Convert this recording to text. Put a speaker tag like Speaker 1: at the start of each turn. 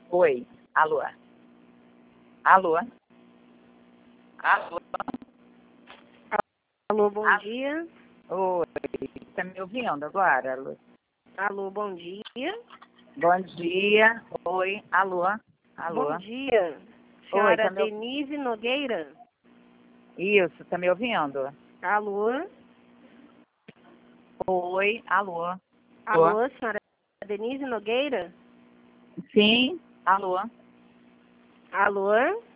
Speaker 1: Oi, alô? Alô? Alô?
Speaker 2: Alô, bom dia.
Speaker 1: Oi, tá me ouvindo agora, Alô?
Speaker 2: Alô, bom dia.
Speaker 1: Bom dia. Oi, alô?
Speaker 2: Bom dia.
Speaker 1: Oi,
Speaker 2: Senhora
Speaker 1: tá me ouvindo?
Speaker 2: Denise Nogueira.
Speaker 1: Isso, tá me ouvindo?
Speaker 2: Alô?
Speaker 1: Oi, alô?
Speaker 2: Alô, senhora Denise Nogueira?
Speaker 1: Sim, alô?
Speaker 2: Alô?